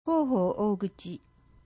広報大口。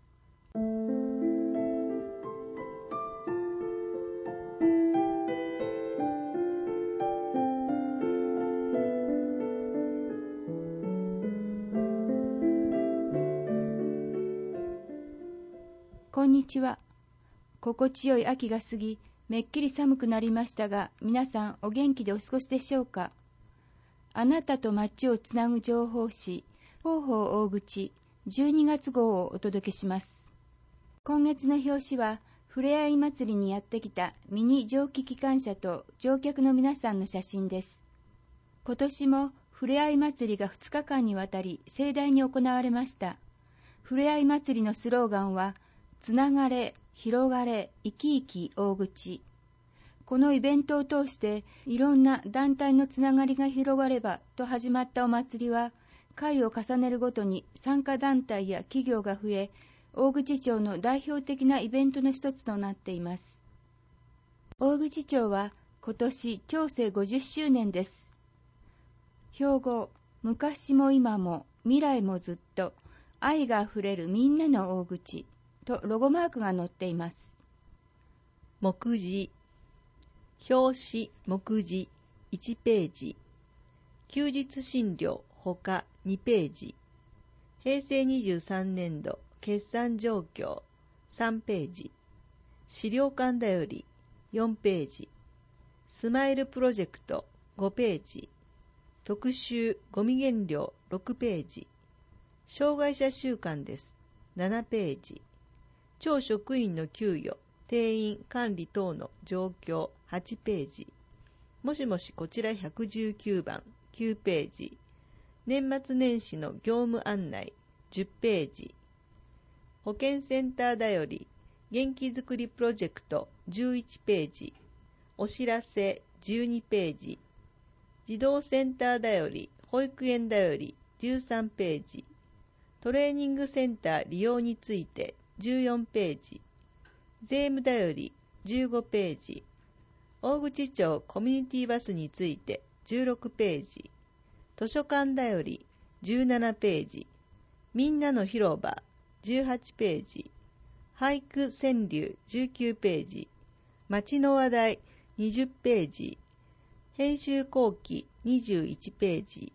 こんにちは。心地よい秋が過ぎ、めっきり寒くなりましたが、皆さんお元気でお過ごしでしょうか。あなたと街をつなぐ情報誌、広報大口12月号をお届けします。今月の表紙は、ふれあい祭りにやってきたミニ蒸気機関車と乗客の皆さんの写真です。今年もふれあい祭りが2日間にわたり盛大に行われました。ふれあい祭りのスローガンは、つながれ、広がれ、生き生き大口。このイベントを通していろんな団体のつながりが広がればと始まったお祭りは、回を重ねるごとに参加団体や企業が増え、大口町の代表的なイベントの一つとなっています。大口町は今年町政50周年です。標語、昔も今も未来もずっと愛があふれるみんなの大口とロゴマークが載っています。 目次、表紙目次1ページ、休日診療ほか2ページ、平成23年度決算状況3ページ、資料館だより4ページ、スマイルプロジェクト5ページ、特集ゴミ減量6ページ、障害者週間です7ページ、町職員の給与、定員管理等の状況8ページ、もしもしこちら119番9ページ、年末年始の業務案内10ページ、保健センターだより元気づくりプロジェクト11ページ、お知らせ12ページ、児童センターだより保育園だより13ページ、トレーニングセンター利用について14ページ、税務だより15ページ、大口町コミュニティバスについて16ページ、図書館だより17ページ、みんなの広場18ページ、俳句川柳19ページ、街の話題20ページ、編集後期21ページ、